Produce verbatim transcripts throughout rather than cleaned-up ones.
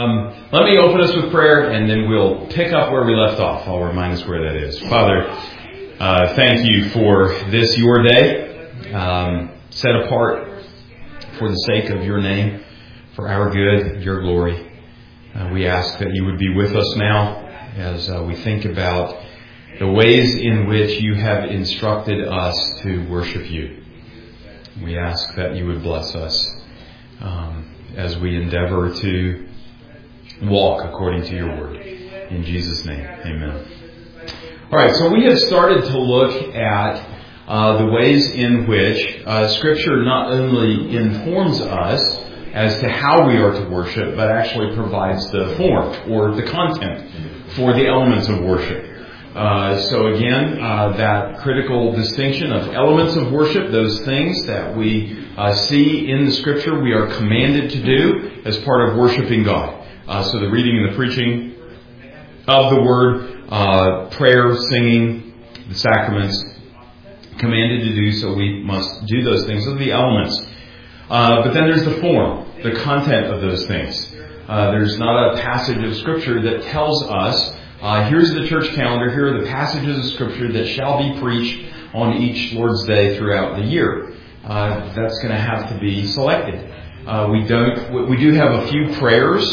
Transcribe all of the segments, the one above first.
Um, let me open us with prayer, and then we'll pick up where we left off. I'll remind us where that is. Father, uh, thank you for this, your day, um, set apart for the sake of your name, for our good, your glory. Uh, we ask that you would be with us now as uh, we think about the ways in which you have instructed us to worship you. We ask that you would bless us um, as we endeavor to walk according to your word. In Jesus' name, amen. All right, so we have started to look at uh, the ways in which uh, Scripture not only informs us as to how we are to worship, but actually provides the form or the content for the elements of worship. Uh, so again, uh, that critical distinction of elements of worship, those things that we uh, see in the Scripture we are commanded to do as part of worshiping God. Uh, so the reading and the preaching of the Word, uh, prayer, singing, the sacraments, commanded to do so, we must do those things. Those are the elements. Uh, but then there's the form, the content of those things. Uh, there's not a passage of Scripture that tells us Uh, here's the church calendar. Here are the passages of Scripture that shall be preached on each Lord's Day throughout the year. Uh, that's going to have to be selected. Uh, we don't. We do have a few prayers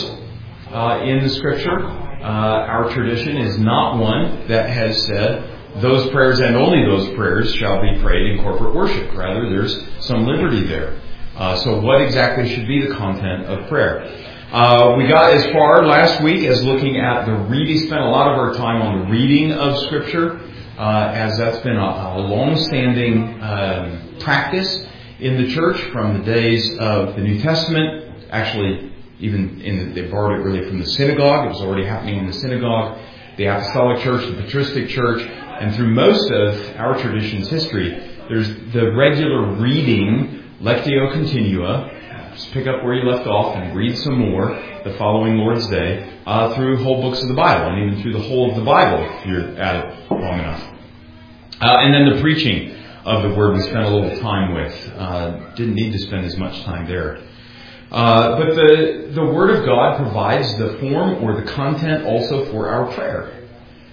uh, in the Scripture. Uh, our tradition is not one that has said those prayers and only those prayers shall be prayed in corporate worship. Rather, there's some liberty there. Uh, so, what exactly should be the content of prayer? Uh, we got as far last week as looking at the reading, spent a lot of our time on the reading of Scripture, uh, as that's been a, a long-standing um, practice in the church from the days of the New Testament. Actually, even in the, they borrowed it really from the synagogue. It was already happening in the synagogue, the Apostolic Church, the Patristic Church, and through most of our tradition's history, there's the regular reading, Lectio Continua. Just pick up where you left off and read some more the following Lord's Day uh, through whole books of the Bible, and even through the whole of the Bible if you're at it long enough. Uh, and then the preaching of the Word we spent a little time with. Uh, didn't need to spend as much time there. Uh, but the, the Word of God provides the form or the content also for our prayer.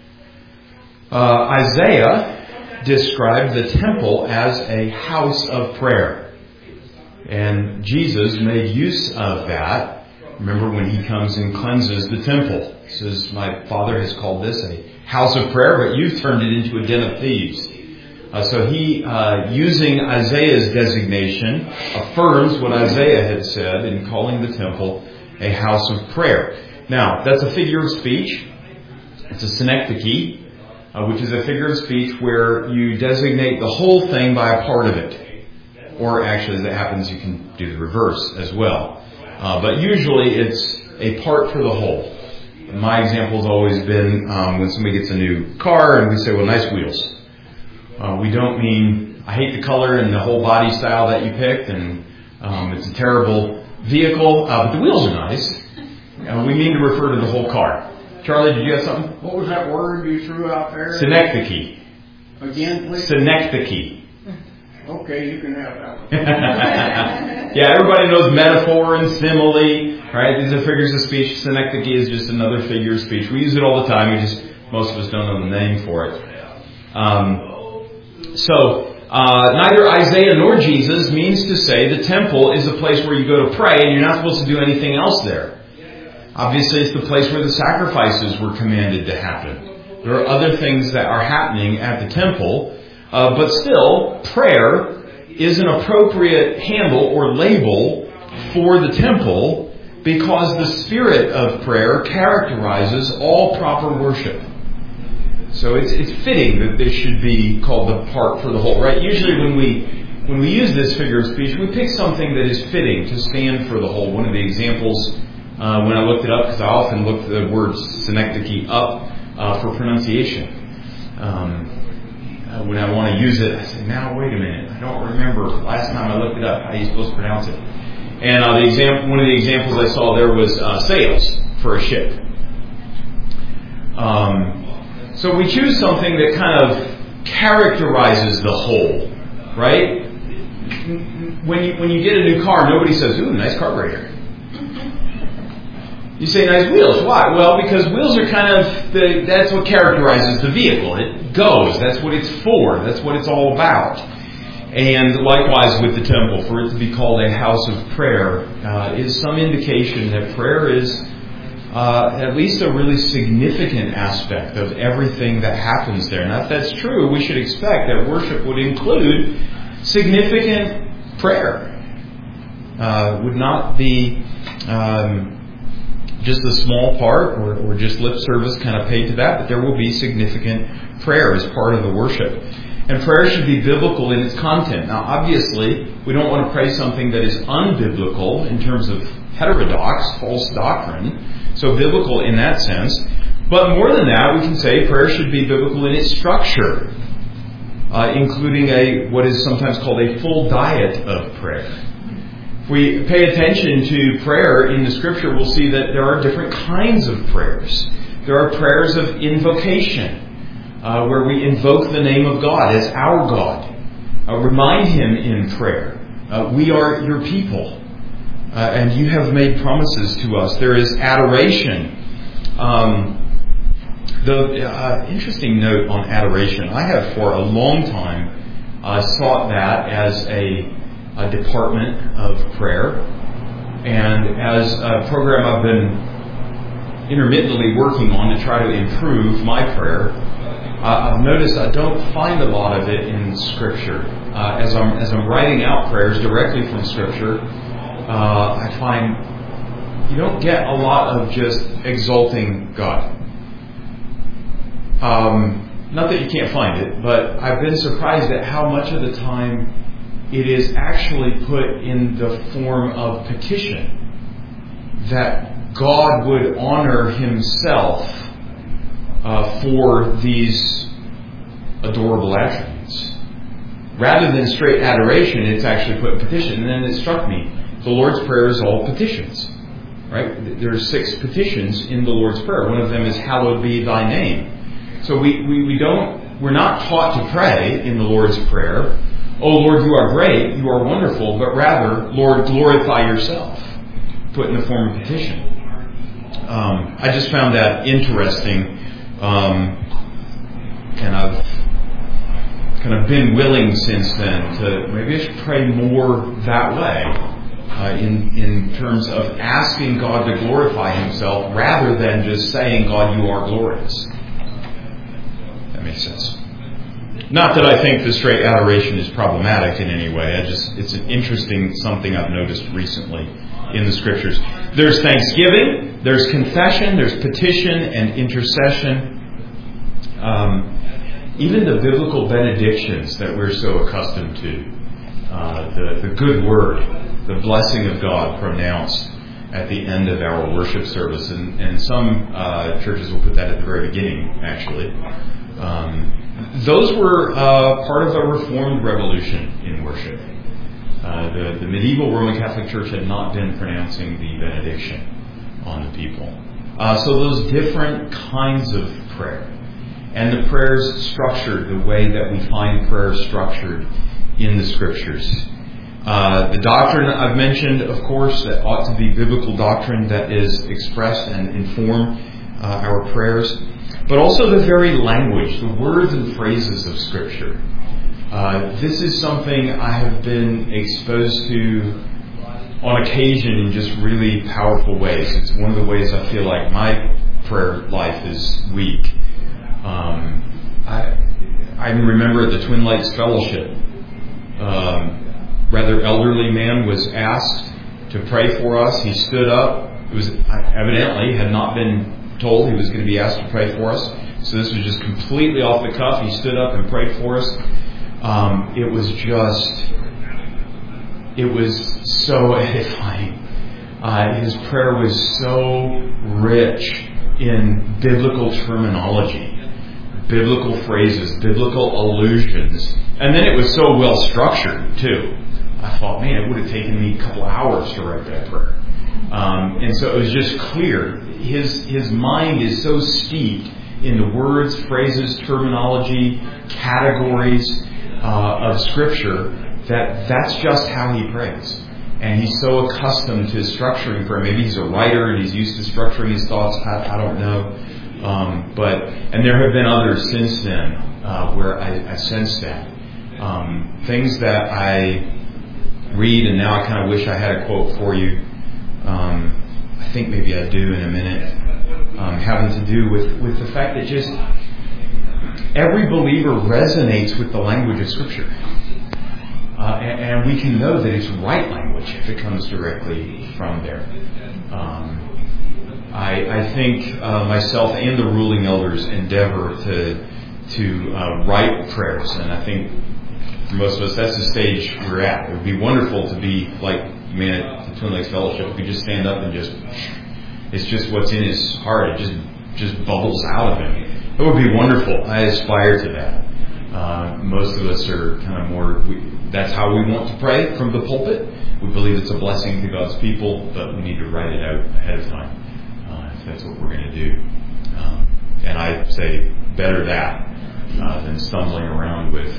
Uh, Isaiah described the temple as a house of prayer. And Jesus made use of that. Remember when he comes and cleanses the temple. He says, my Father has called this a house of prayer, but you've turned it into a den of thieves. Uh, so he, uh, using Isaiah's designation, affirms what Isaiah had said in calling the temple a house of prayer. Now, that's a figure of speech. It's a synecdoche, uh, which is a figure of speech where you designate the whole thing by a part of it. Or actually, as it happens, you can do the reverse as well. Uh, but usually it's a part for the whole. My example has always been um, when somebody gets a new car and we say, well, nice wheels. Uh, we don't mean, I hate the color and the whole body style that you picked and um, it's a terrible vehicle, uh, but the wheels are nice. Uh, we mean to refer to the whole car. Charlie, did you have something? What was that word you threw out there? Synecdoche. Again, please? Synecdoche. Okay, you can have that one. Yeah, everybody knows metaphor and simile, right? These are figures of speech. Synecdoche is just another figure of speech. We use it all the time. We just, most of us don't know the name for it. Um, so, uh, neither Isaiah nor Jesus means to say the temple is the place where you go to pray and you're not supposed to do anything else there. Obviously, it's the place where the sacrifices were commanded to happen. There are other things that are happening at the temple. Uh, but still, prayer is an appropriate handle or label for the temple because the spirit of prayer characterizes all proper worship. So it's it's fitting that this should be called the part for the whole, right? Usually when we when we use this figure of speech, we pick something that is fitting to stand for the whole. One of the examples, uh, when I looked it up, because I often look the word synecdoche up uh, for pronunciation. Um, Uh, when I want to use it, I say, now, wait a minute. I don't remember last time I looked it up how you're supposed to pronounce it. And uh, the example, one of the examples I saw there was uh, sails for a ship. Um, so we choose something that kind of characterizes the whole, right? When you, when you get a new car, nobody says, ooh, nice carburetor. You say nice wheels. Why? Well, because wheels are kind of, the, that's what characterizes the vehicle. It goes. That's what it's for. That's what it's all about. And likewise with the temple, for it to be called a house of prayer uh, is some indication that prayer is uh, at least a really significant aspect of everything that happens there. Now, if that's true, we should expect that worship would include significant prayer. Uh, would not be um, just a small part or, or just lip service kind of paid to that, but there will be significant prayer as part of the worship. And prayer should be biblical in its content. Now, obviously, we don't want to pray something that is unbiblical in terms of heterodox, false doctrine. So biblical in that sense. But more than that, we can say prayer should be biblical in its structure, uh, including a what is sometimes called a full diet of prayer. If we pay attention to prayer in the Scripture, we'll see that there are different kinds of prayers. There are prayers of invocation, Uh, where we invoke the name of God as our God. Uh, remind Him in prayer. Uh, we are your people, uh, and you have made promises to us. There is adoration. Um, the uh, interesting note on adoration, I have for a long time uh, sought that as a, a department of prayer. And as a program I've been intermittently working on to try to improve my prayer, Uh, I've noticed I don't find a lot of it in Scripture. Uh, as I'm as I'm writing out prayers directly from Scripture, uh, I find you don't get a lot of just exalting God. Um, not that you can't find it, but I've been surprised at how much of the time it is actually put in the form of petition, that God would honor Himself Uh, for these adorable attributes. Rather than straight adoration, it's actually put in petition. And then it struck me, the Lord's Prayer is all petitions. Right? There are six petitions in the Lord's Prayer. One of them is, hallowed be thy name. So we, we, we don't, we're not taught to pray in the Lord's Prayer, oh Lord, you are great, you are wonderful, but rather, Lord, glorify yourself. Put in the form of petition. Um, I just found that interesting. Um, and I've kind of been willing since then to maybe I should pray more that way uh, in in terms of asking God to glorify Himself rather than just saying, God, you are glorious. That makes sense. Not that I think the straight adoration is problematic in any way. I just it's an interesting something I've noticed recently in the Scriptures. There's thanksgiving, there's confession, there's petition and intercession. Um, even the biblical benedictions that we're so accustomed to, uh, the, the good word, the blessing of God pronounced at the end of our worship service. And, and some uh, churches will put that at the very beginning, actually. Um, those were uh, part of a Reformed revolution in worship. Uh, the, the medieval Roman Catholic Church had not been pronouncing the benediction on the people. Uh, so those different kinds of prayer. And the prayers structured the way that we find prayer structured in the Scriptures. Uh, the doctrine I've mentioned, of course, that ought to be biblical doctrine that is expressed and inform uh, our prayers. But also the very language, the words and phrases of Scripture. Uh, this is something I have been exposed to on occasion in just really powerful ways. It's one of the ways I feel like my prayer life is weak. Um, I, I remember at the Twin Lakes Fellowship, um, rather elderly man was asked to pray for us. He stood up. It was evidently had not been told he was going to be asked to pray for us. So this was just completely off the cuff. He stood up and prayed for us. Um, it was just, it was so edifying. Uh, his prayer was so rich in biblical terminology, biblical phrases, biblical allusions. And then it was so well structured, too. I thought, man, it would have taken me a couple hours to write that prayer. Um, and so it was just clear. His, his mind is so steeped in the words, phrases, terminology, categories uh, of Scripture that that's just how he prays. and he's so accustomed to structuring prayer. Maybe he's a writer and he's used to structuring his thoughts. I, I don't know. Um, but and there have been others since then uh, where I, I sense that. Um, things that I read, and now I kind of wish I had a quote for you. Um, I think maybe I do in a minute. Um, having to do with, with the fact that just every believer resonates with the language of Scripture. Uh, and, and we can know that it's right language if it comes directly from there. Um, I, I think uh, myself and the ruling elders endeavor to to uh, write prayers, and I think for most of us that's the stage we're at. It would be wonderful to be like man at the Twin Lakes Fellowship. If we just stand up and just, it's just what's in his heart. It just just bubbles out of him. It would be wonderful. I aspire to that. Uh, most of us are kind of more, we, that's how we want to pray from the pulpit. We believe it's a blessing to God's people, but we need to write it out ahead of time uh, if that's what we're going to do. Um, and I say better that uh, than stumbling around with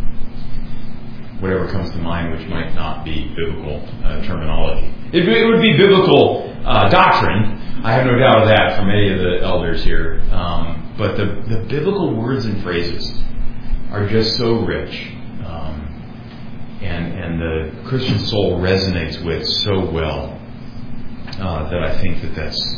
whatever comes to mind, which might not be biblical uh, terminology. It, it would be biblical uh, doctrine. I have no doubt of that from many of the elders here. Um, but the, the biblical words and phrases are just so rich, um, and and the Christian soul resonates with so well uh, that I think that that's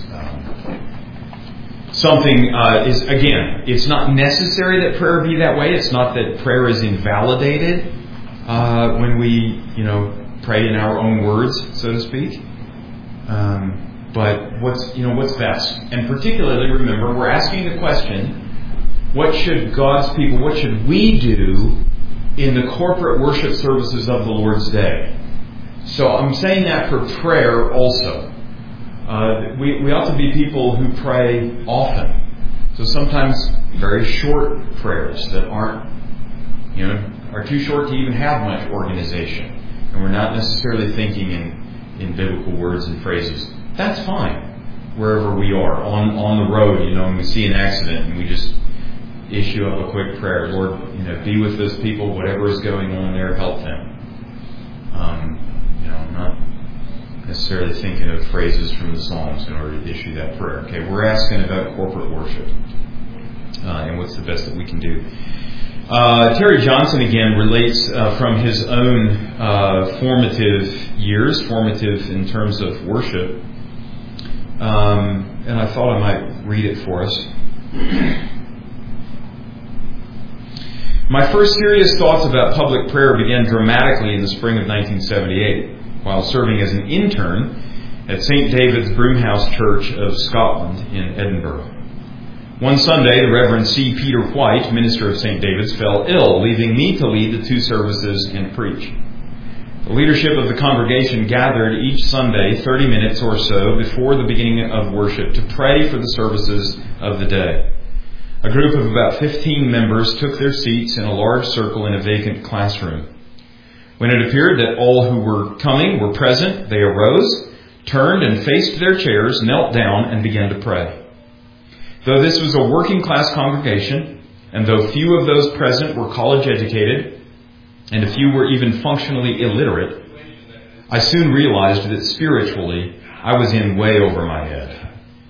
um, something uh, is again. It's not necessary that prayer be that way. It's not that prayer is invalidated uh, when we you know pray in our own words, so to speak. Um, but what's you know what's best, and particularly remember we're asking the question. What should God's people, what should we do in the corporate worship services of the Lord's Day? So I'm saying that for prayer also. Uh, we, we ought to be people who pray often. So sometimes very short prayers that aren't, you know, are too short to even have much organization. And we're not necessarily thinking in, in biblical words and phrases. That's fine, wherever we are. On, on the road, you know, and we see an accident and we just issue up a quick prayer. Lord, you know, be with those people, whatever is going on there, help them. Um, you know, I'm not necessarily thinking of phrases from the Psalms in order to issue that prayer. Okay, we're asking about corporate worship uh, and what's the best that we can do. Uh, Terry Johnson again relates uh, from his own uh, formative years, formative in terms of worship, um, and I thought I might read it for us. My first serious thoughts about public prayer began dramatically in the spring of nineteen seventy-eight, while serving as an intern at Saint David's Broomhouse Church of Scotland in Edinburgh. One Sunday, the Reverend C. Peter White, minister of Saint David's, fell ill, leaving me to lead the two services and preach. The leadership of the congregation gathered each Sunday thirty minutes or so before the beginning of worship to pray for the services of the day. A group of about fifteen members took their seats in a large circle in a vacant classroom. When it appeared that all who were coming were present, they arose, turned and faced their chairs, knelt down, and began to pray. Though this was a working class congregation, and though few of those present were college educated, and a few were even functionally illiterate, I soon realized that spiritually I was in way over my head.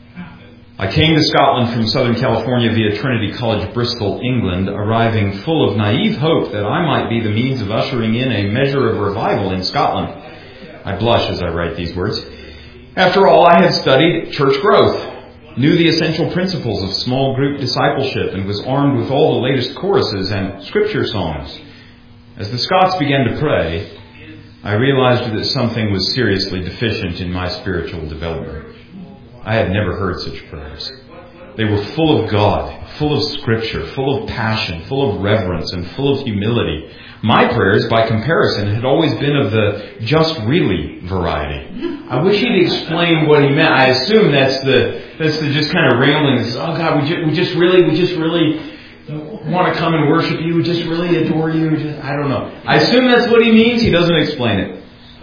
I came to Scotland from Southern California via Trinity College, Bristol, England, arriving full of naive hope that I might be the means of ushering in a measure of revival in Scotland. I blush as I write these words. After all, I had studied church growth, knew the essential principles of small group discipleship, and was armed with all the latest choruses and scripture songs. As the Scots began to pray, I realized that something was seriously deficient in my spiritual development. I had never heard such prayers. They were full of God, full of Scripture, full of passion, full of reverence, and full of humility. My prayers, by comparison, had always been of the just really variety. I wish he'd explain what he meant. I assume that's the that's the just kind of rambling. Oh God, we just, we just really, we just really want to come and worship you. We just really adore you. Just, I don't know. I assume that's what he means. He doesn't explain it.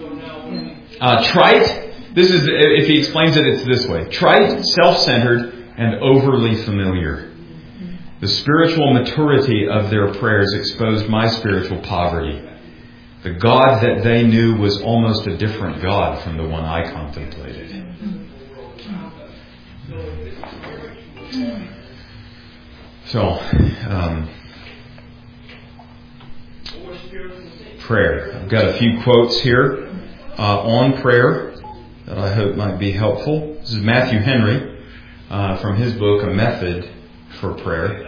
Uh, trite. This is, if he explains it, it's this way. Trite, self-centered, and overly familiar. The spiritual maturity of their prayers exposed my spiritual poverty. The God that they knew was almost a different God from the one I contemplated. So, um, prayer. I've got a few quotes here uh, on prayer that I hope might be helpful. This is Matthew Henry uh, from his book, A Method for Prayer.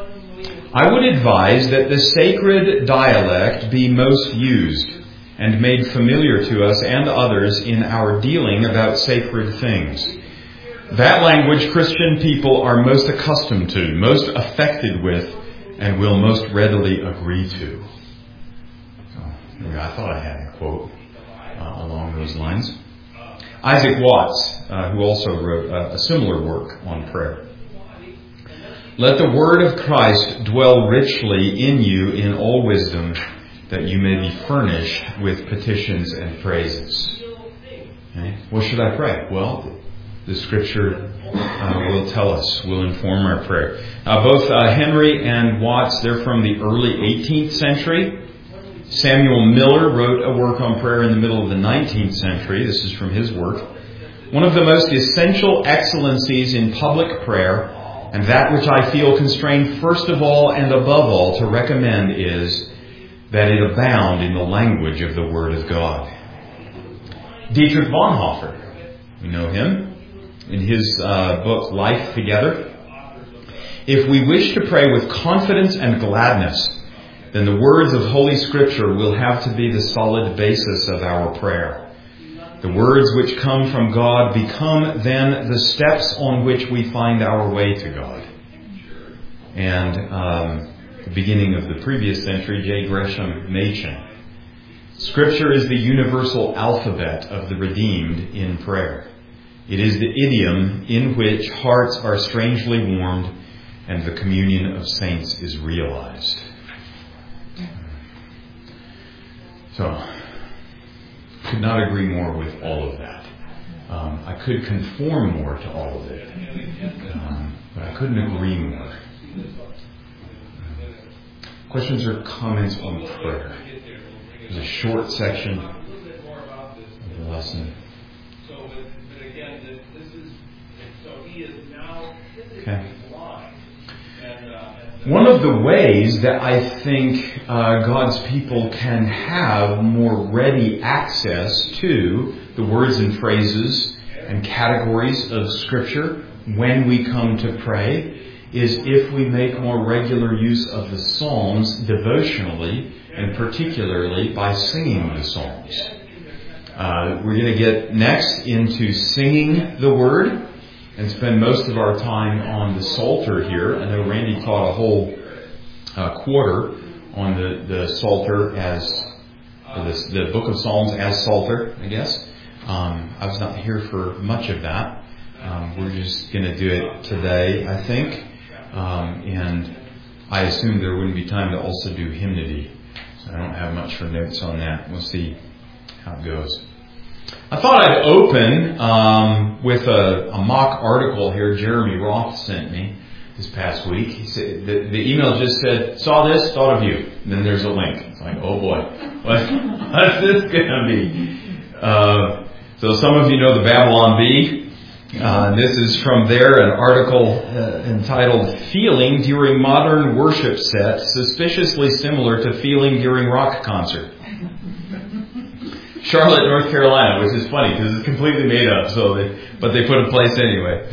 I would advise that the sacred dialect be most used and made familiar to us and others in our dealing about sacred things. That language Christian people are most accustomed to, most affected with, and will most readily agree to. So, I thought I had a quote uh, along those lines. Isaac Watts, uh, who also wrote a, a similar work on prayer. Let the word of Christ dwell richly in you in all wisdom, that you may be furnished with petitions and praises. Okay. What should I pray? Well, the Scripture uh, will tell us, will inform our prayer. Uh, both uh, Henry and Watts, they're from the early eighteenth century. Samuel Miller wrote a work on prayer in the middle of the nineteenth century. This is from his work. One of the most essential excellencies in public prayer, and that which I feel constrained first of all and above all to recommend, is that it abound in the language of the Word of God. Dietrich Bonhoeffer, we know him, in his uh, book, Life Together. If we wish to pray with confidence and gladness, then the words of Holy Scripture will have to be the solid basis of our prayer. The words which come from God become then the steps on which we find our way to God. And um, the beginning of the previous century, J. Gresham Machen. Scripture is the universal alphabet of the redeemed in prayer. It is the idiom in which hearts are strangely warmed and the communion of saints is realized. So, could not agree more with all of that. Um, I could conform more to all of it, um, but I couldn't agree more. Questions or comments on prayer? There's a short section of the lesson. Okay. One of the ways that I think uh, God's people can have more ready access to the words and phrases and categories of Scripture when we come to pray is if we make more regular use of the Psalms devotionally, and particularly by singing the Psalms. Uh, we're going to get next into singing the Word and spend most of our time on the Psalter here. I know Randy taught a whole uh, quarter on the, the Psalter as, or the, the Book of Psalms as Psalter, I guess. Um, I was not here for much of that. Um, we're just going to do it today, I think. Um, and I assume there wouldn't be time to also do hymnody. So I don't have much for notes on that. We'll see how it goes. I thought I'd open um, with a, a mock article here Jeremy Roth sent me this past week. He said the, the email just said, "Saw this, thought of you." And then there's a link. It's like, oh boy, what, what's this going to be? Uh, so some of you know the Babylon Bee. Uh, this is from there, an article uh, entitled "Feeling During Modern Worship Set, Suspiciously Similar to Feeling During Rock Concert." Charlotte, North Carolina, which is funny because it's completely made up, so they, but they put a place anyway.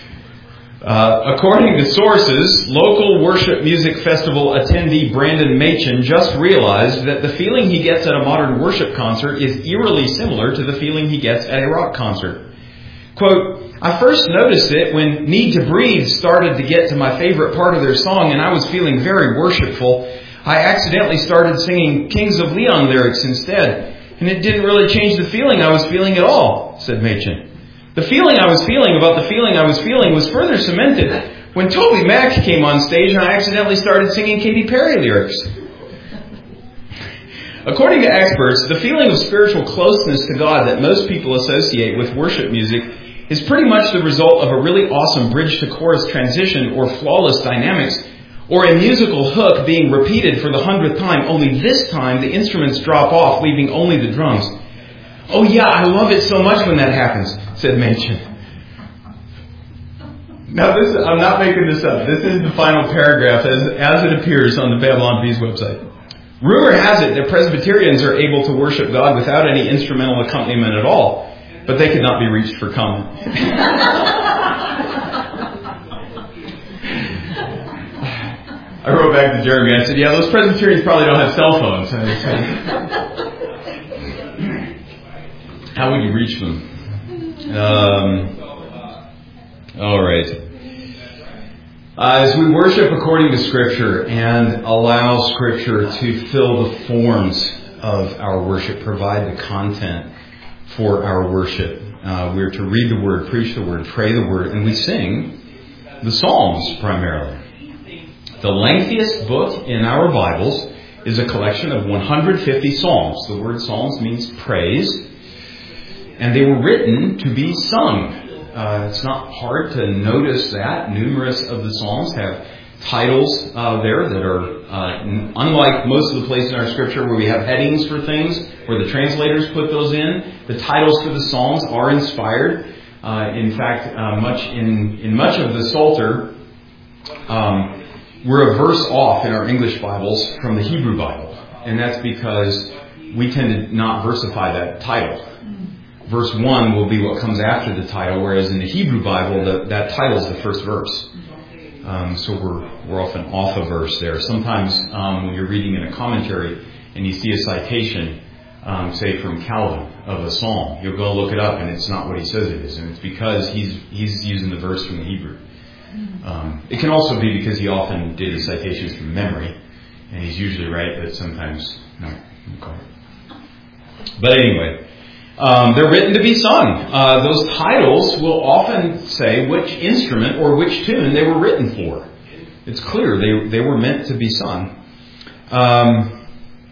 Uh, according to sources, local worship music festival attendee Brandon Machen just realized that the feeling he gets at a modern worship concert is eerily similar to the feeling he gets at a rock concert. Quote, "I first noticed it when Need to Breathe started to get to my favorite part of their song and I was feeling very worshipful. I accidentally started singing Kings of Leon lyrics instead. And it didn't really change the feeling I was feeling at all," said Machen. "The feeling I was feeling about the feeling I was feeling was further cemented when Toby Mac came on stage and I accidentally started singing Katy Perry lyrics." According to experts, the feeling of spiritual closeness to God that most people associate with worship music is pretty much the result of a really awesome bridge to chorus transition or flawless dynamics, Or a musical hook being repeated for the hundredth time, only this time the instruments drop off, leaving only the drums. Oh yeah, I love it so much when that happens, said Machen. Now this is, I'm not making this up. This is the final paragraph as, as it appears on the Babylon Bees website. Rumor has it that Presbyterians are able to worship God without any instrumental accompaniment at all, but they could not be reached for comment. I wrote back to Jeremy and I said, yeah, those Presbyterians probably don't have cell phones. How would you reach them? Um, all right. Uh, as we worship according to Scripture and allow Scripture to fill the forms of our worship, provide the content for our worship, uh, we're to read the Word, preach the Word, pray the Word, and we sing the Psalms primarily. The lengthiest book in our Bibles is a collection of one hundred fifty psalms. The word psalms means praise, and they were written to be sung. Uh, it's not hard to notice that. Numerous of the psalms have titles uh, there that are, uh, n- unlike most of the places in our Scripture where we have headings for things, where the translators put those in, the titles for the psalms are inspired. Uh, in fact, uh, much in, in much of the Psalter, um, we're a verse off in our English Bibles from the Hebrew Bible. And that's because we tend to not versify that title. Verse one will be what comes after the title, whereas in the Hebrew Bible, the, that title is the first verse. Um, so we're we're often off a verse there. Sometimes um, when you're reading in a commentary and you see a citation, um, say from Calvin, of a psalm, you'll go look it up and it's not what he says it is. And it's because he's he's using the verse from the Hebrew. Um, it can also be because he often did his citations from memory, and he's usually right, but sometimes not. Okay. But anyway, um, they're written to be sung. Uh, those titles will often say which instrument or which tune they were written for. It's clear they they were meant to be sung. Um,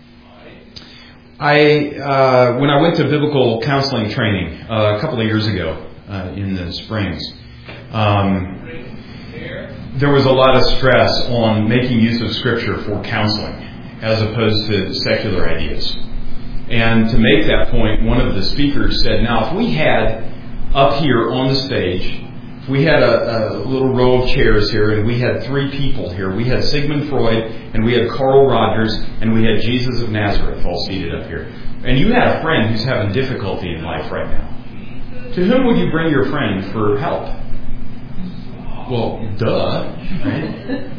I uh, when I went to biblical counseling training uh, a couple of years ago uh, in the Springs. Um, There was a lot of stress on making use of Scripture for counseling as opposed to secular ideas. And to make that point, one of the speakers said, now if we had up here on the stage, if we had a, a little row of chairs here and we had three people here, we had Sigmund Freud and we had Carl Rogers and we had Jesus of Nazareth all seated up here. And you had a friend who's having difficulty in life right now. To whom would you bring your friend for help? Well, duh, right?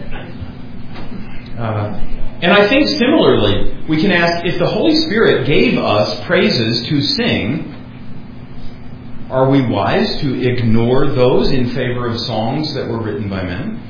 Uh, and I think similarly, we can ask, if the Holy Spirit gave us praises to sing, are we wise to ignore those in favor of songs that were written by men?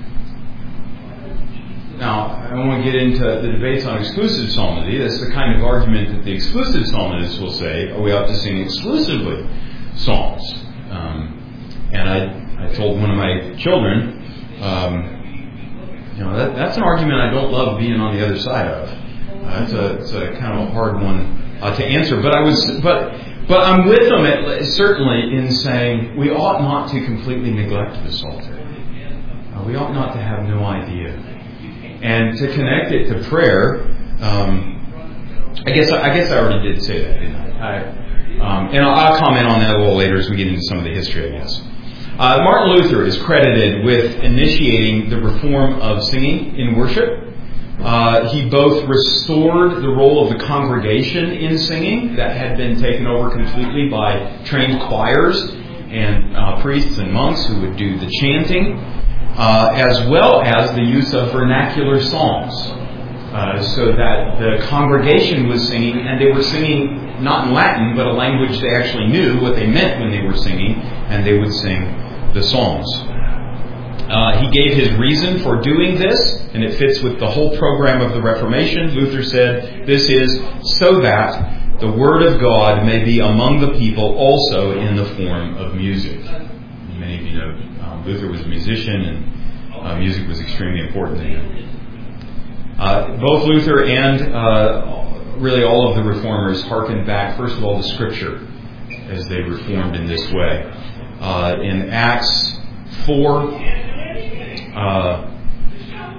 Now, I don't want to get into the debates on exclusive psalmody. That's the kind of argument that the exclusive psalmists will say, oh, we ought to sing exclusively psalms. Um, and I... I told one of my children, um, you know, that, that's an argument I don't love being on the other side of. Uh, it's a, it's a kind of a hard one uh, to answer. But I was, but, but I'm with them at, certainly in saying we ought not to completely neglect the Psalter. Uh, we ought not to have no idea, and to connect it to prayer. Um, I guess I guess I already did say that, didn't I? I um, and I'll, I'll comment on that a little later as we get into some of the history, I guess. Uh, Martin Luther is credited with initiating the reform of singing in worship. Uh, he both restored the role of the congregation in singing that had been taken over completely by trained choirs and uh, priests and monks who would do the chanting, uh, as well as the use of vernacular songs, uh, so that the congregation was singing, and they were singing not in Latin, but a language they actually knew what they meant when they were singing, and they would sing the Psalms. Uh, he gave his reason for doing this, and it fits with the whole program of the Reformation. Luther said, this is so that the Word of God may be among the people also in the form of music. Many of you know um, Luther was a musician, and uh, music was extremely important to him. Uh, both Luther and uh, really all of the Reformers hearkened back, first of all, to Scripture as they reformed in this way. Uh, in Acts four, uh,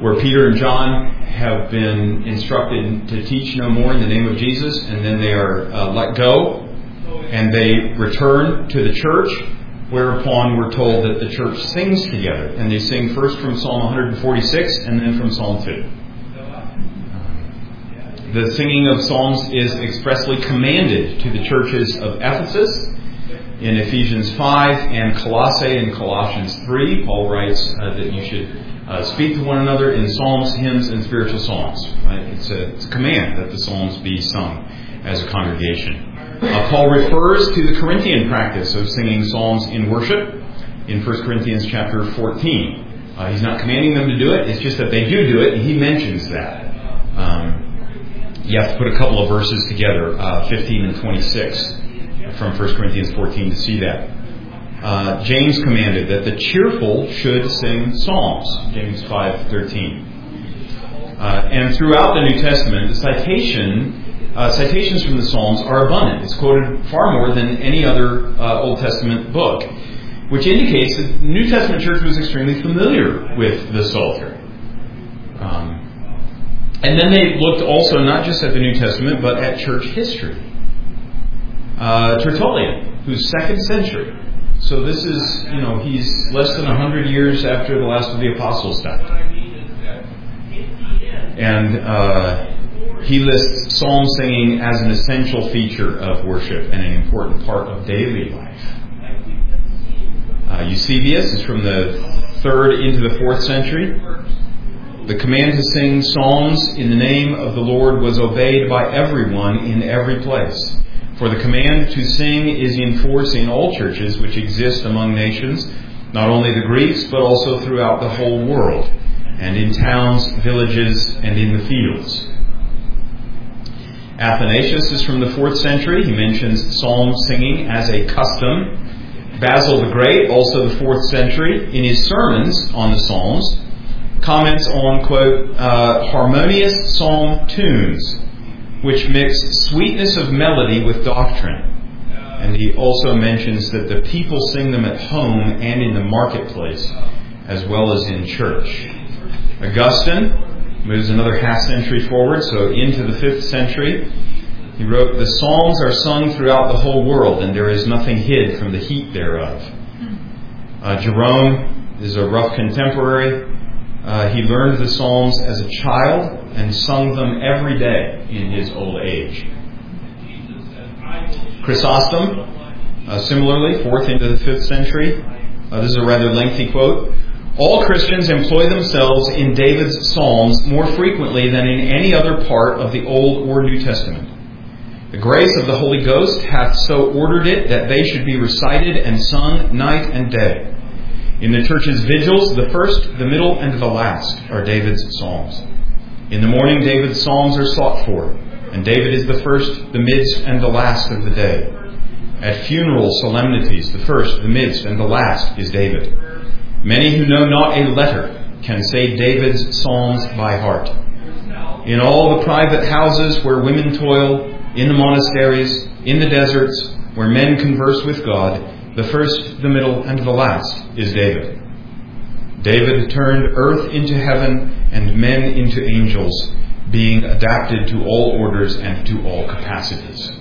where Peter and John have been instructed to teach no more in the name of Jesus, and then they are uh, let go, and they return to the church, whereupon we're told that the church sings together. And they sing first from Psalm one forty-six and then from Psalm two. The singing of psalms is expressly commanded to the churches of Ephesus in Ephesians five and Colossae in Colossians three. Paul writes uh, that you should uh, speak to one another in psalms, hymns, and spiritual songs. Right? It's, a, it's a command that the psalms be sung as a congregation. Uh, Paul refers to the Corinthian practice of singing psalms in worship in First Corinthians chapter fourteen. Uh, he's not commanding them to do it. It's just that they do do it, and he mentions that. Um, you have to put a couple of verses together, uh, fifteen and twenty-six from First Corinthians fourteen to see that. Uh, James commanded that the cheerful should sing psalms, James five thirteen. Uh, and throughout the New Testament, the citation Uh, citations from the Psalms are abundant. It's quoted far more than any other uh, Old Testament book, which indicates that the New Testament church was extremely familiar with the Psalter. Um, and then they looked also not just at the New Testament, but at church history. Uh, Tertullian, who's second century. So this is, you know, he's less than one hundred years after the last of the apostles died. And uh he lists psalm singing as an essential feature of worship and an important part of daily life. Uh, Eusebius is from the third into the fourth century. The command to sing psalms in the name of the Lord was obeyed by everyone in every place. For the command to sing is in force in all churches which exist among nations, not only the Greeks, but also throughout the whole world, and in towns, villages, and in the fields. Athanasius is from the fourth century. He mentions psalm singing as a custom. Basil the Great, also the fourth century, in his sermons on the Psalms, comments on, quote, uh, harmonious psalm tunes, which mix sweetness of melody with doctrine. And he also mentions that the people sing them at home and in the marketplace, as well as in church. Augustine moves another half century forward, so into the fifth century. He wrote, the Psalms are sung throughout the whole world, and there is nothing hid from the heat thereof. Uh, Jerome is a rough contemporary. Uh, he learned the Psalms as a child and sung them every day in his old age. Chrysostom, uh, similarly, fourth into the fifth century. Uh, this is a rather lengthy quote. All Christians employ themselves in David's Psalms more frequently than in any other part of the Old or New Testament. The grace of the Holy Ghost hath so ordered it that they should be recited and sung night and day. In the church's vigils, the first, the middle, and the last are David's Psalms. In the morning, David's Psalms are sought for, and David is the first, the midst, and the last of the day. At funeral solemnities, the first, the midst, and the last is David. Many who know not a letter can say David's Psalms by heart. In all the private houses where women toil, in the monasteries, in the deserts, where men converse with God, the first, the middle, and the last is David. David turned earth into heaven and men into angels, being adapted to all orders and to all capacities.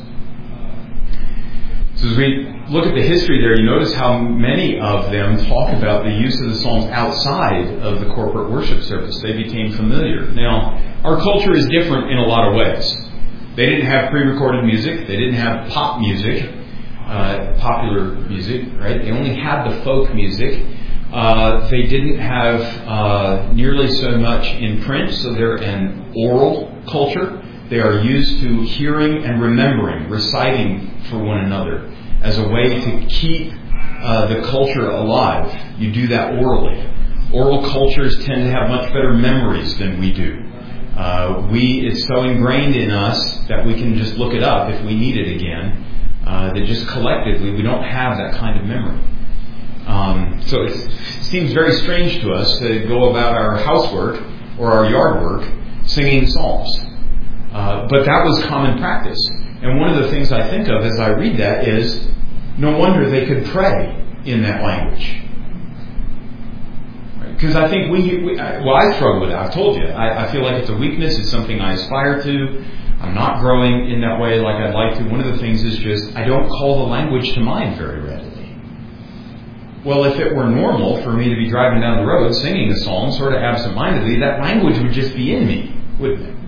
So as we look at the history there, you notice how many of them talk about the use of the Psalms outside of the corporate worship service. They became familiar. Now, our culture is different in a lot of ways. They didn't have pre-recorded music. They didn't have pop music, uh, popular music, right? They only had the folk music. Uh, they didn't have uh, nearly so much in print, so they're an oral culture. They are used to hearing and remembering, reciting for one another as a way to keep uh, the culture alive. You do that orally. Oral cultures tend to have much better memories than we do. Uh, we it's so ingrained in us that we can just look it up if we need it again. Uh, that just collectively we don't have that kind of memory. Um, so it seems very strange to us to go about our housework or our yard work singing psalms. Uh, but that was common practice. And one of the things I think of as I read that is, no wonder they could pray in that language. because I think we, we, well, I struggle with it. I've told you. I, I feel like it's a weakness. It's something I aspire to. I'm not growing in that way like I'd like to. One of the things is just I don't call the language to mind very readily. Well, if it were normal for me to be driving down the road singing a song sort of absent-mindedly, that language would just be in me, wouldn't it?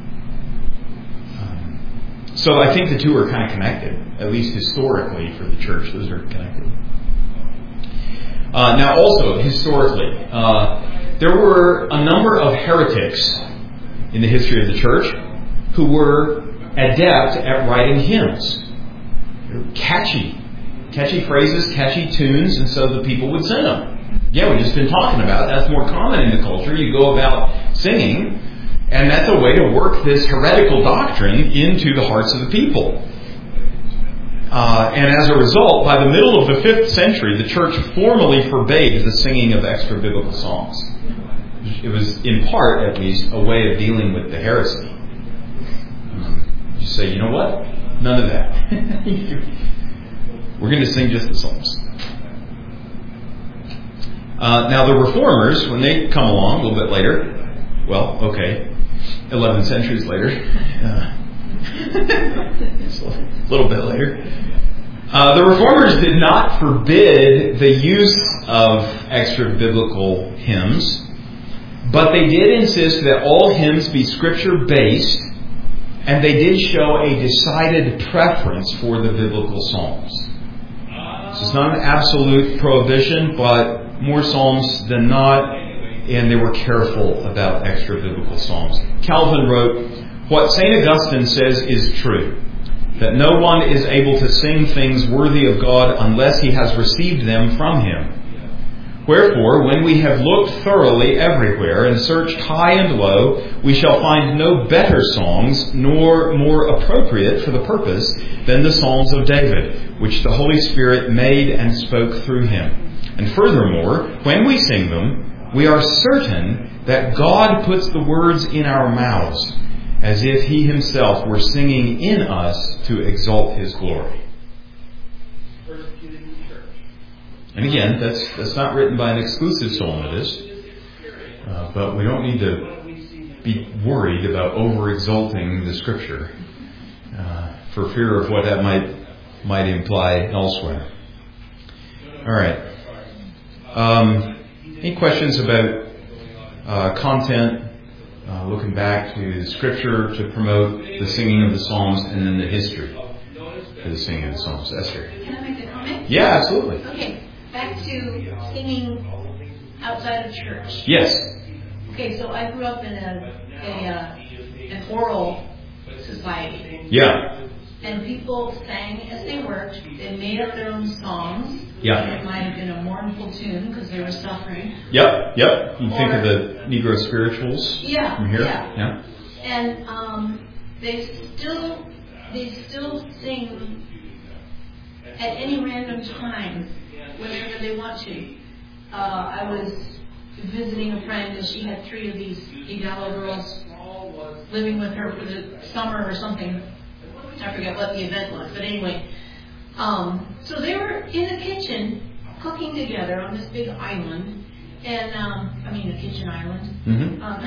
Um, so I think the two are kind of connected, at least historically for the church. Those are connected. Uh, now also, historically, uh, there were a number of heretics in the history of the church who were adept at writing hymns. Catchy. Catchy phrases, catchy tunes, and so the people would sing them. Yeah, we've just been talking about it. That's more common in the culture. You go about singing, and that's a way to work this heretical doctrine into the hearts of the people. Uh, and as a result, by the middle of the fifth century, the church formally forbade the singing of extra-biblical songs. It was, in part, at least, a way of dealing with the heresy. Um, you say, you know what? None of that. We're going to sing just the Psalms. Uh, now, the Reformers, when they come along a little bit later, well, okay, eleven centuries later, uh, a little bit later, uh, the Reformers did not forbid the use of extra-biblical hymns, but they did insist that all hymns be Scripture-based, and they did show a decided preference for the biblical psalms. So it's not an absolute prohibition, but more psalms than not, and they were careful about extra biblical psalms. Calvin wrote, "What Saint Augustine says is true, that no one is able to sing things worthy of God unless he has received them from him. Wherefore, when we have looked thoroughly everywhere and searched high and low, we shall find no better songs, nor more appropriate for the purpose, than the Psalms of David, which the Holy Spirit made and spoke through him. And furthermore, when we sing them, we are certain that God puts the words in our mouths, as if he himself were singing in us to exalt his glory." And again, that's that's not written by an exclusive psalmist, uh, but we don't need to be worried about over-exalting the Scripture uh, for fear of what that might might imply elsewhere. All right. Um, any questions about uh, content? Uh, looking back to the Scripture to promote the singing of the Psalms, and then the history of the singing of the Psalms. Esther. Can I make a comment? Yeah, absolutely. Okay. Back to singing outside of church. Yes. Okay, so I grew up in a, a uh, an oral society. Yeah. And people sang as they worked. They made up their own songs. Yeah. It might have been a mournful tune because they were suffering. Yep, yep. You Or, think of the Negro spirituals yeah, from here? Yeah. Yeah. And um, they still they still sing at any random time, whenever they want to. Uh, I was visiting a friend and she had three of these Igalo girls living with her for the summer or something. I forget what the event was, but anyway. Um, so they were in the kitchen cooking together on this big island. And, um, I mean, a kitchen island. Mm-hmm. Um,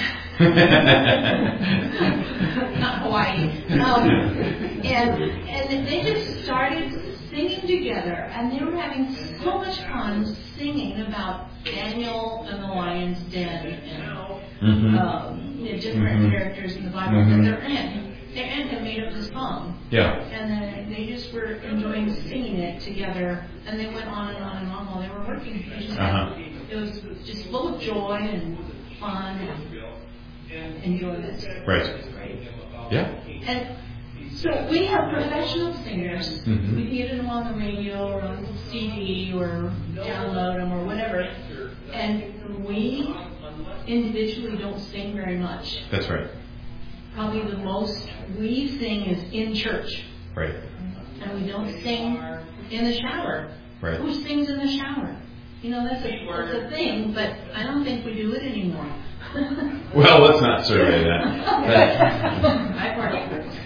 not Hawaii. Um, and, and they just started singing together, and they were having so much fun singing about Daniel and the lion's den, and Mm-hmm. um, you know, different Mhm. characters in the Bible. Mhm. And their aunt, their aunt had made up this song, Yeah. and then they just were enjoying singing it together, and they went on and on and on while they were working. They just Uh-huh. had, it was just full of joy and fun and enjoyment. Right. Yeah. And so we have professional singers. Mhm. We can get them on the radio or on C D or download them or whatever. And we individually don't sing very much. That's right. Probably the most we sing is in church. Right. And we don't sing in the shower. Right. Who sings in the shower? You know, that's a, that's a thing, but I don't think we do it anymore. Well, let's not survey that. I part of it.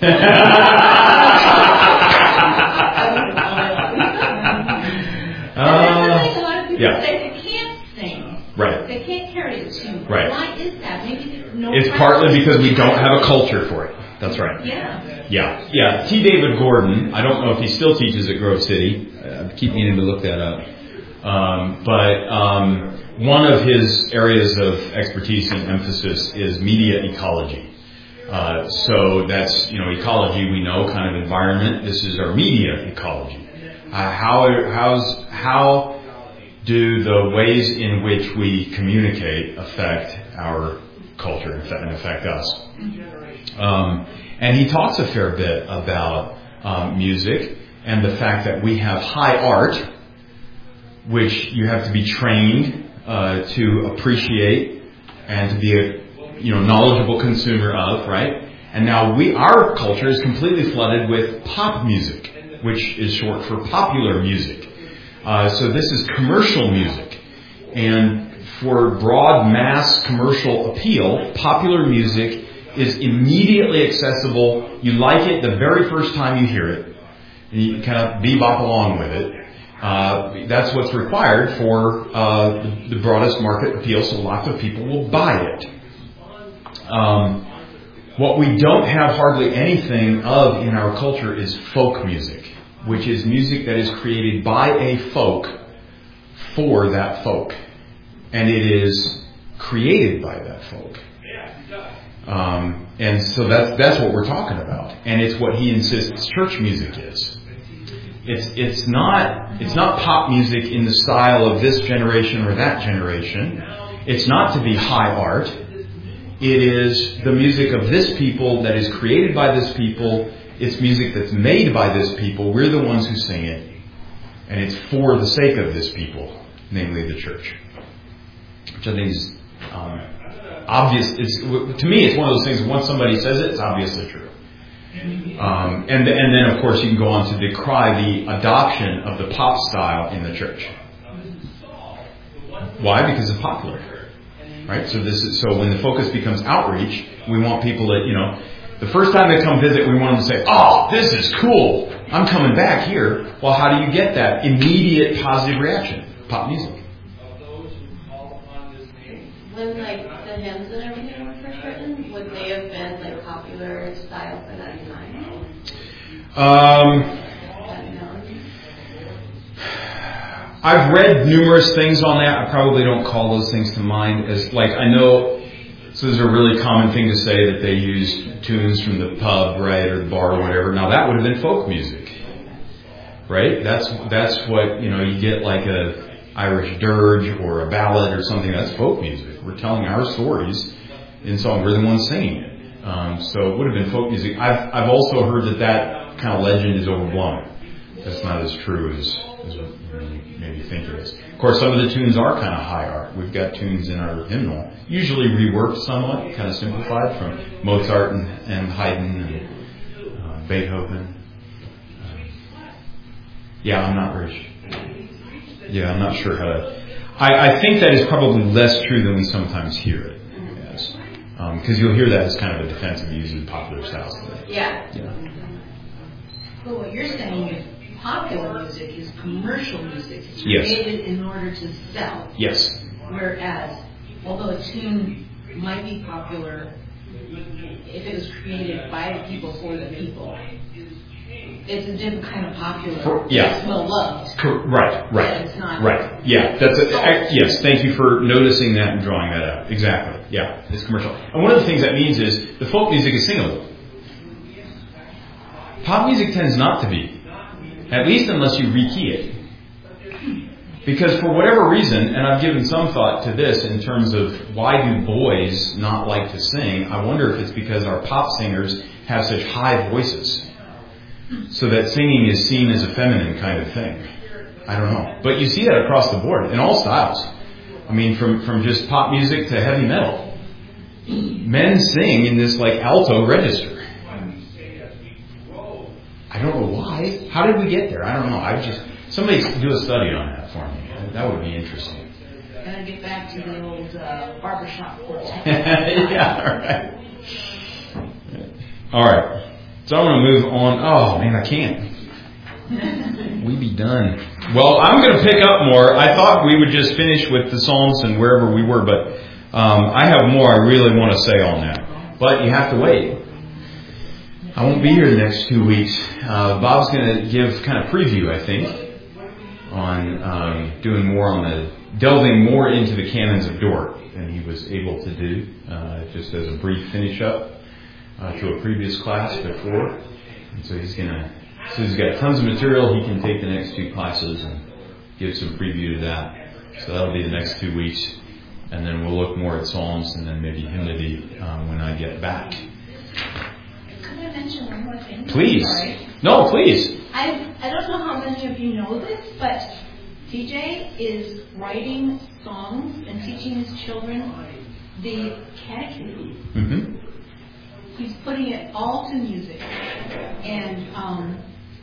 Uh, a lot of people yeah. say they can't sing. Right. They can't carry a tune. Right. Why is that? Maybe there's no. It's partly because we don't have a culture for it. That's right. Yeah. Yeah. Yeah. T. David Gordon, I don't know if he still teaches at Grove City. I keep meaning to look that up. Um, but um, one of his areas of expertise and emphasis is media ecology. Uh, so that's, you know, ecology, we know, kind of environment. This is our media ecology. Uh, how, how's, how do the ways in which we communicate affect our culture and affect us? Um, and he talks a fair bit about um, music and the fact that we have high art, which you have to be trained uh, to appreciate and to be a you know knowledgeable consumer of, right? And now we our culture is completely flooded with pop music, which is short for popular music. Uh, so this is commercial music, and for broad mass commercial appeal, popular music is immediately accessible. You like it the very first time you hear it. You kind of bebop along with it. Uh, that's what's required for uh, the, the broadest market appeal, so lots of people will buy it. Um, what we don't have hardly anything of in our culture is folk music, which is music that is created by a folk for that folk. And it is created by that folk. Um, and so that's that's what we're talking about. And it's what he insists church music is. It's it's not it's not pop music in the style of this generation or that generation. It's not to be high art. It is the music of this people that is created by this people. It's music that's made by this people. We're the ones who sing it. And it's for the sake of this people, namely the church. Which I think is um, obvious. It's, to me, it's one of those things, once somebody says it, it's obviously true. Um, and, and then, of course, you can go on to decry the adoption of the pop style in the church. Why? Because it's popular. Right? So this is, so when the focus becomes outreach, we want people that, you know, the first time they come visit, we want them to say, oh, this is cool. I'm coming back here. Well, how do you get that immediate positive reaction? Pop music. When, like, the hymns and everything were first written, would they have been, like, popular style for that time? Um, I've read numerous things on that. I probably don't call those things to mind as, like, I know, so there's a really common thing to say that they use tunes from the pub, right, or the bar or whatever. Now, that would have been folk music, right? That's, that's what, you know, you get like a Irish dirge or a ballad or something. That's folk music. We're telling our stories in song. We're the ones singing it. Um, so it would have been folk music. I've, I've also heard that that kind of legend is overblown. That's not as true as, as what you maybe think it is. Of course, some of the tunes are kind of high art. We've got tunes in our hymnal, usually reworked somewhat, kind of simplified from Mozart and, and Haydn and uh, Beethoven. Uh, yeah, I'm not very Yeah, I'm not sure how to... I, I think that is probably less true than we sometimes hear it as. Because um, you'll hear that as kind of a defensive use of popular styles. Yeah. yeah. But what you're saying is popular music is commercial music. It's Yes. created in order to sell. Yes. Whereas, although a tune might be popular if it was created by the people for the people, it's a different kind of popular. For, yeah. It's well loved. Cor- right, right. It's not right. Yeah, that's a, I, yes, thank you for noticing that and drawing that out. Exactly. Yeah, it's commercial. And one of the things that means is the folk music is singable. Pop music tends not to be. At least unless you rekey it. Because for whatever reason, and I've given some thought to this in terms of why do boys not like to sing, I wonder if it's because our pop singers have such high voices. So that singing is seen as a feminine kind of thing. I don't know. But you see that across the board, in all styles. I mean, from, from just pop music to heavy metal. Men sing in this like alto register. I don't know why. How did we get there? I don't know. I just somebody do a study on that for me. That would be interesting. Gotta get back to the old uh, barbershop quartet. Yeah, all right. All right. So I want to move on. Oh, man, I can't. We be done. Well, I'm going to pick up more. I thought we would just finish with the Psalms and wherever we were, but um, I have more I really want to say on that. But you have to wait. I won't be here the next two weeks. Uh, Bob's going to give kind of preview, I think, on um, doing more on the, delving more into the canons of Dort than he was able to do, uh, just as a brief finish up uh, to a previous class before. And so he's going to, so he's got tons of material. He can take the next two classes and give some preview to that. So that'll be the next two weeks. And then we'll look more at Psalms and then maybe hymnody um, when I get back. Could I mention one more thing? Please. Sorry. No, please. I I don't know how many of you know this, but T J is writing songs and teaching his children the catechism. Mm-hmm. He's putting it all to music, and um,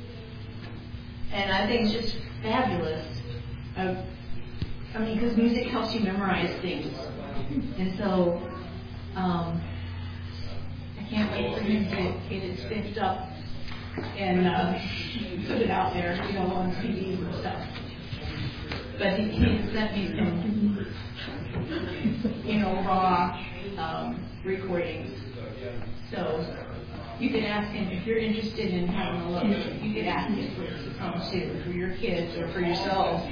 and I think it's just fabulous. Uh, I mean, because music helps you memorize things, and so um, I can't wait for him to get it stitched up and uh, put it out there, you know, on C Ds and stuff. But he, he sent me some, you know, raw um, recordings. So you could ask him, if you're interested in having a look, you could ask him for it to come too, for your kids or for yourselves.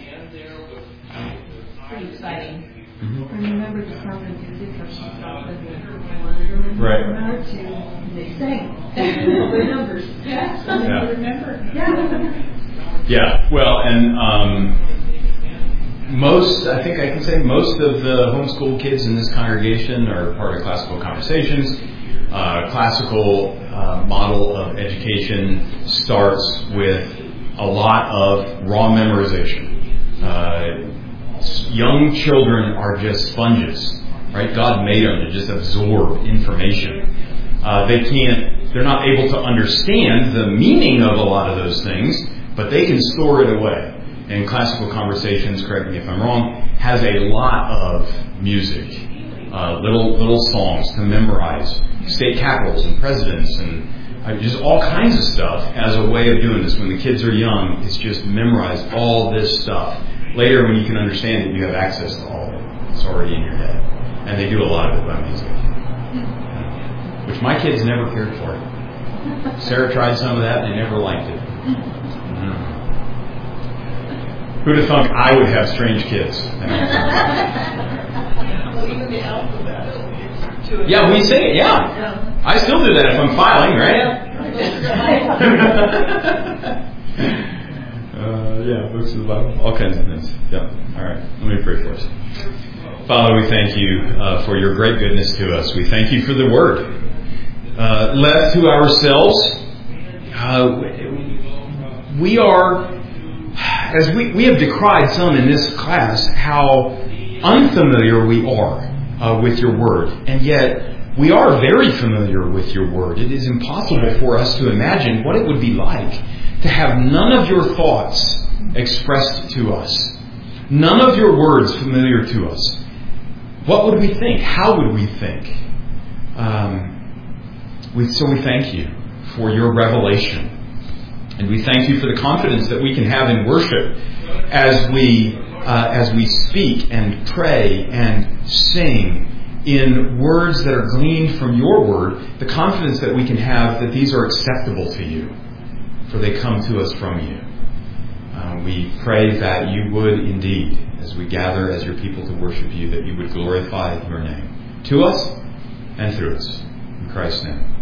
Pretty exciting. Mm-hmm. Remember the sermon to different stuff. Right. Remember to they sing. The numbers. Yeah. Yeah. Remember? Yeah. Yeah. Well, and um, most, I think I can say most of the homeschool kids in this congregation are part of Classical Conversations. Uh, classical uh, model of education starts with a lot of raw memorization. Uh, young children are just sponges, right? God made them to just absorb information. Uh, they can't, they're not able to understand the meaning of a lot of those things, but they can store it away. And Classical Conversations, correct me if I'm wrong, has a lot of music, uh, little little songs to memorize, state capitals and presidents and uh, just all kinds of stuff as a way of doing this. When the kids are young, it's just memorize all this stuff. Later, when you can understand it, you have access to all of it. It's already in your head. And they do a lot of it by music. Which my kids never cared for. Sarah tried some of that and they never liked it. Mm. Who'd have thunk I would have strange kids? Well, even the alphabet. Yeah, we sing it, yeah. I still do that if I'm filing, right? Uh, yeah, books of the Bible, all kinds of things. Yeah. All right. Let me pray for us. Father, we thank you uh, for your great goodness to us. We thank you for the Word. Uh, left to ourselves, uh, we are, as we, we have decried some in this class, how unfamiliar we are uh, with your Word. And yet, we are very familiar with your Word. It is impossible for us to imagine what it would be like to have none of your thoughts expressed to us, none of your words familiar to us. What would we think? How would we think? Um, we, so we thank you for your revelation. And we thank you for the confidence that we can have in worship as we, uh, as we speak and pray and sing in words that are gleaned from your word, the confidence that we can have that these are acceptable to you, for they come to us from you. Uh, we pray that you would indeed, as we gather as your people to worship you, that you would glorify your name to us and through us. In Christ's name.